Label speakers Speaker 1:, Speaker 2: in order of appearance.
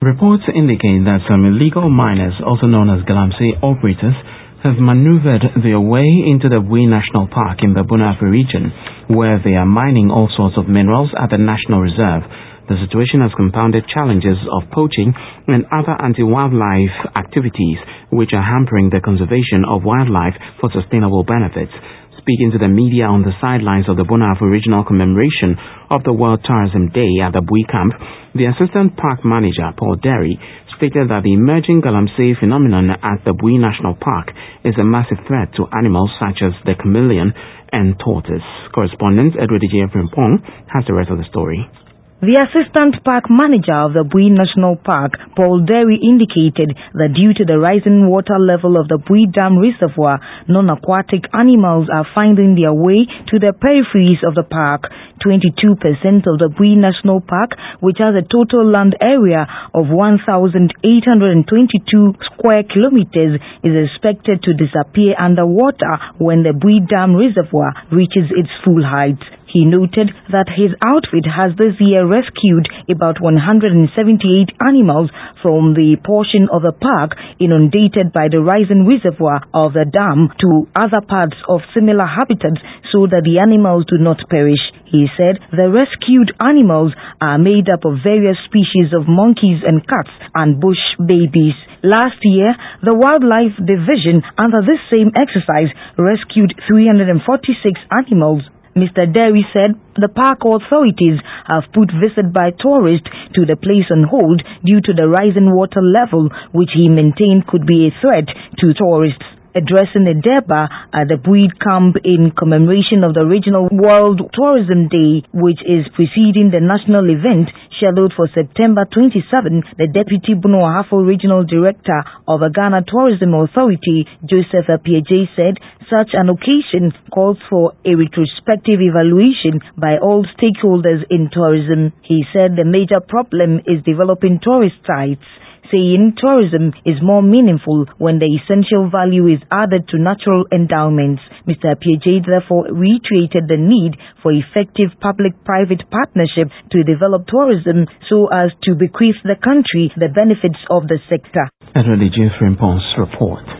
Speaker 1: Reports indicate that some illegal miners, also known as Galamsey operators, have maneuvered their way into the Bui National Park in the Bunafu region, where they are mining all sorts of minerals at the National Reserve. The situation has compounded challenges of poaching and other anti-wildlife activities, which are hampering the conservation of wildlife for sustainable benefits. Speaking to the media on the sidelines of the Bunafu Regional commemoration of the World Tourism Day at the Bui camp, the Assistant Park Manager, Paul Derry, stated that the emerging Galamsey phenomenon at the Bui National Park is a massive threat to animals such as the chameleon and tortoise. Correspondent Edward Frimpong has the rest of the story.
Speaker 2: The Assistant Park Manager of the Bui National Park, Paul Derry, indicated that due to the rising water level of the Bui Dam Reservoir, non-aquatic animals are finding their way to the peripheries of the park. 22% of the Bui National Park, which has a total land area of 1,822 square kilometers, is expected to disappear underwater when the Bui Dam Reservoir reaches its full height. He noted that his outfit has this year rescued about 178 animals from the portion of the park inundated by the rising reservoir of the dam to other parts of similar habitats so that the animals do not perish. He said the rescued animals are made up of various species of monkeys and cats and bush babies. Last year, the Wildlife Division, under this same exercise, rescued 346 animals. Mr. Derry said the park authorities have put visit by tourists to the place on hold due to the rising water level, which he maintained could be a threat to tourists. Addressing a Durbar at the Bui camp in commemoration of the regional World Tourism Day, which is preceding the national event scheduled for September 27, the Deputy Bunuahafo Regional Director of the Ghana Tourism Authority, Joseph Apiagyei, said such an occasion calls for a retrospective evaluation by all stakeholders in tourism. He said the major problem is developing tourist sites, saying tourism is more meaningful when the essential value is added to natural endowments. Mr. Apiagyei therefore reiterated the need for effective public-private partnership to develop tourism so as to bequeath the country the benefits of the sector.
Speaker 1: Edward Frimpong's report.